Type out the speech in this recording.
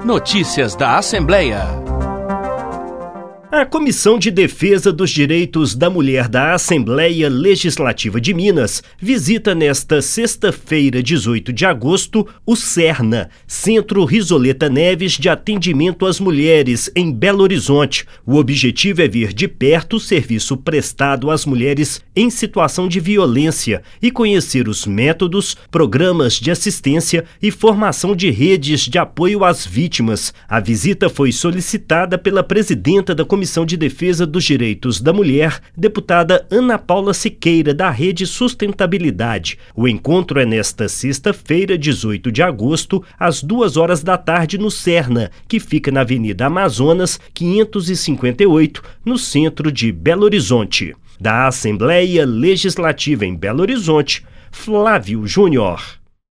Notícias da Assembleia. A Comissão de Defesa dos Direitos da Mulher da Assembleia Legislativa de Minas visita nesta sexta-feira, 18 de agosto, o CERNA, Centro Risoleta Neves de Atendimento às Mulheres, em Belo Horizonte. O objetivo é ver de perto o serviço prestado às mulheres em situação de violência e conhecer os métodos, programas de assistência e formação de redes de apoio às vítimas. A visita foi solicitada pela presidenta da Comissão de Defesa dos Direitos da Mulher, deputada Ana Paula Siqueira, da Rede Sustentabilidade. O encontro é nesta sexta-feira, 18 de agosto, às 2 da tarde no CERNA, que fica na Avenida Amazonas, 558, no centro de Belo Horizonte. Da Assembleia Legislativa em Belo Horizonte, Flávio Júnior.